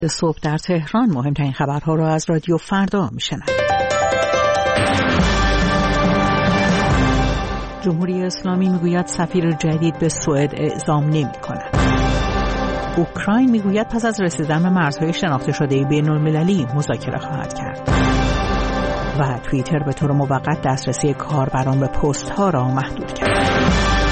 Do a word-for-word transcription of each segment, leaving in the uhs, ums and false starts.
صبح در تهران مهمترین خبرها را از رادیو فردا میشنوید. جمهوری اسلامی میگوید سفیر جدید به سوئد اعزام نمی‌کند. اوکراین میگوید پس از رسیدن به مرزهای شناخته شده بین‌المللی مذاکره خواهد کرد. و توییتر به طور موقت دسترسی کاربران به پست‌ها را محدود کرد.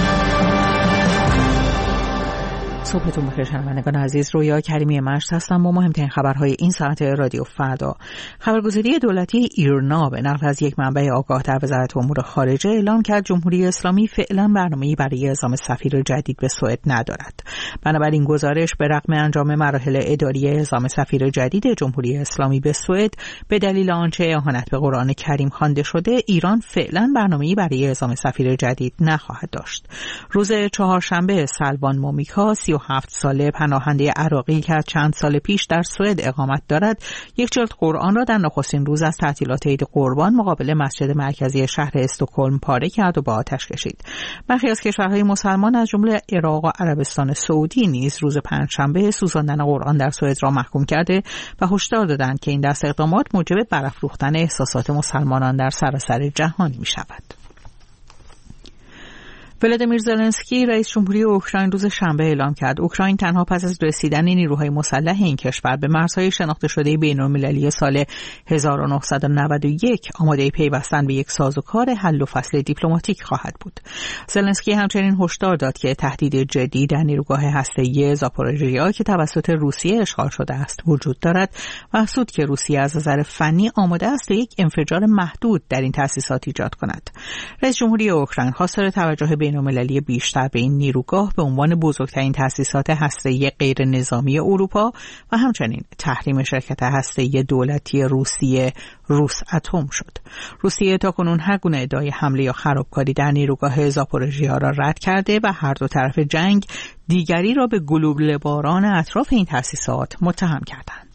صبحتون بخیر شنوندگان عزیز، رویا کریمی مشت هستم با مهمترین خبرهای این ساعت رادیو فردا. خبرگزاری دولتی ایرنا به نقل از یک منبع آگاه در وزارت امور خارجه اعلام کرد جمهوری اسلامی فعلا برنامه‌ای برای اعزام سفیر جدید به سوئد ندارد. بنابراین گزارش به رغم انجام مراحل اداری اعزام سفیر جدید جمهوری اسلامی به سوئد به دلیل آنچه اهانت به قرآن کریم خوانده شده، ایران فعلا برنامه‌ای برای اعزام سفیر جدید نخواهد داشت. روز چهارشنبه سلوان مومیکا سی و هفت ساله پناهنده عراقی که چند سال پیش در سوئد اقامت دارد، یک جلد قرآن را در نخستین روز از تعطیلات عید قربان مقابل مسجد مرکزی شهر استکهلم پاره کرد و با آتش کشید. برخی از کشورهای مسلمان از جمله عراق و عربستان سعودی نیز روز پنجشنبه سوزاندن قرآن در سوئد را محکوم کرده و هشدار دادند که این دست اقدامات موجب برافروختن احساسات مسلمانان در سراسر جهان می شود. ولادیمیر زلنسکی رئیس جمهوری اوکراین روز شنبه اعلام کرد اوکراین تنها پس از رسیدن نیروهای مسلح این کشور به مرزهای شناخته شده بین‌المللی سال هزار و نهصد و نود و یک آماده پیوستن به یک سازوکار حل و فصل دیپلماتیک خواهد بود. زلنسکی همچنین هشدار داد که تهدید جدی در نیروگاه هسته‌ای زاپوروژیا که توسط روسیه اشغال شده است وجود دارد و افزود که روسیه از نظر فنی آماده است یک انفجار محدود در این تأسیسات ایجاد کند. رئیس جمهوری اوکراین خواستار توجه بین‌المللی بیشتر به این نیروگاه به عنوان بزرگترین تأسیسات هسته‌ای غیر نظامی اروپا و همچنین تحریم شرکت هسته‌ای دولتی روسیه روس اتم شد. روسیه تاکنون هر گونه ادعای حمله یا خرابکاری در نیروگاه زاپوروژیا را رد کرده و هر دو طرف جنگ دیگری را به گلوله باران اطراف این تأسیسات متهم کردند.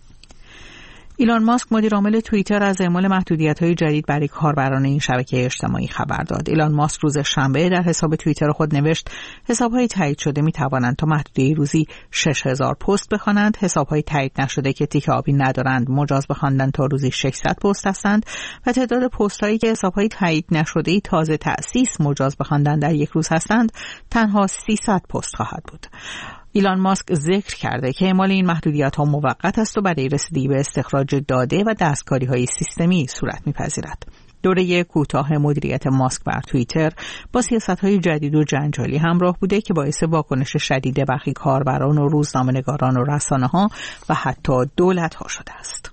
ایلان ماسک مدیر عامل توییتر از اعمال محدودیت‌های جدید برای کاربران این شبکه اجتماعی خبر داد. ایلان ماسک روز شنبه در حساب توییتر خود نوشت حساب‌های تایید شده می‌توانند تا محدوده روزی شش هزار پست بخوانند. حساب‌های تایید نشده که تیک آبی ندارند مجاز به خواندن تا روزی ششصد پست هستند و تعداد پست‌هایی که حساب‌های تایید نشده تازه تأسیس مجاز به خواندن در یک روز هستند تنها سیصد پست خواهد بود. ایلان ماسک ذکر کرده که اعمال این محدودیت‌ها موقت است و برای رسیدگی به استخراج داده و دستکاری‌های سیستمی صورت می‌پذیرد. دوره کوتاه مدیریت ماسک بر توییتر با سیاست‌های جدید و جنجالی همراه بوده که باعث واکنش شدید برخی کاربران و روزنامه‌نگاران و رسانه‌ها و حتی دولت‌ها شده است.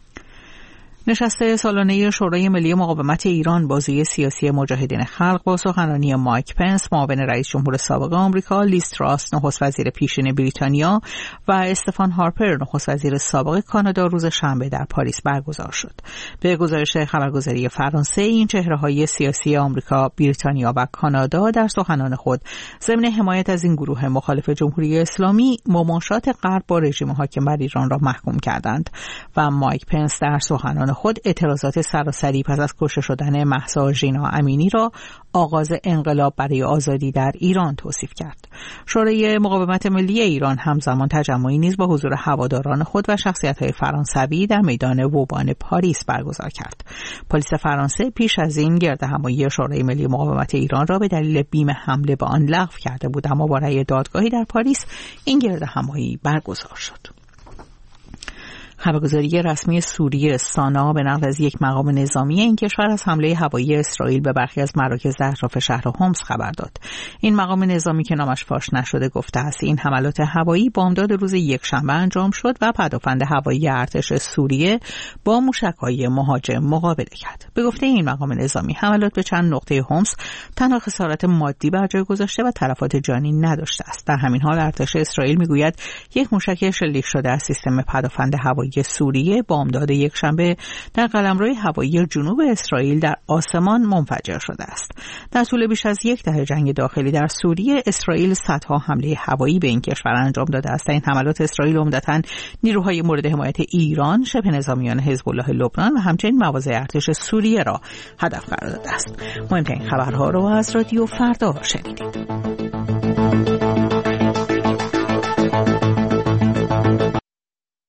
نشست سالانه شورای ملی مقاومت ایران بازوی سیاسی مجاهدین خلق با سخنرانی مایک پنس معاون رئیس جمهور سابق آمریکا، لیز تراس نخست وزیر پیشین بریتانیا و استفان هارپر نخست وزیر سابق کانادا روز شنبه در پاریس برگزار شد. به گزارش خبرگزاری فرانسه این چهره‌های سیاسی آمریکا، بریتانیا و کانادا در سخنان خود ضمن حمایت از این گروه مخالف جمهوری اسلامی مماشات غرب با رژیم حاکم بر ایران را محکوم کردند و مایک پنس در سخنان خود اعتراضات سراسری پس از کشته شدن مهسا ژینا امینی را آغاز انقلاب برای آزادی در ایران توصیف کرد. شورای مقاومت ملی ایران همزمان تجمعی نیز با حضور هواداران خود و شخصیت‌های فرانسوی در میدان ووبان پاریس برگزار کرد. پلیس فرانسه پیش از این گردهمایی شورای ملی مقاومت ایران را به دلیل بیم حمله به آن لغو کرده بود، اما با رأی دادگاهی در پاریس این گردهمایی برگزار شد. خبرگزاری رسمی سوریه سانا به نقل از یک مقام نظامی این کشور از حمله هوایی اسرائیل به برخی از مراکز در اطراف شهر حمص خبر داد. این مقام نظامی که نامش فاش نشده گفته است این حملات هوایی بامداد روز یکشنبه انجام شد و پدافند هوایی ارتش سوریه با موشک‌های مهاجم مقابله کرد. به گفته این مقام نظامی حملات به چند نقطه حمص تنها خسارت مادی بر جای گذاشته و تلفات جانی نداشته است. در همین حال ارتش اسرائیل میگوید یک موشک شلیک شده از سیستم پدافند هوایی سوریه بامداد یکشنبه در قلمرو هوایی جنوب اسرائیل در آسمان منفجر شده است. در طول بیش از یک دهه جنگ داخلی در سوریه اسرائیل صدها حمله هوایی به این کشور انجام داده است. این حملات اسرائیل عمدتاً نیروهای مورد حمایت ایران، شبه نظامیان حزب الله لبنان و همچنین مواضع ارتش سوریه را هدف قرار داده است. مهمترین خبرها را از رادیو فردا شنیدید.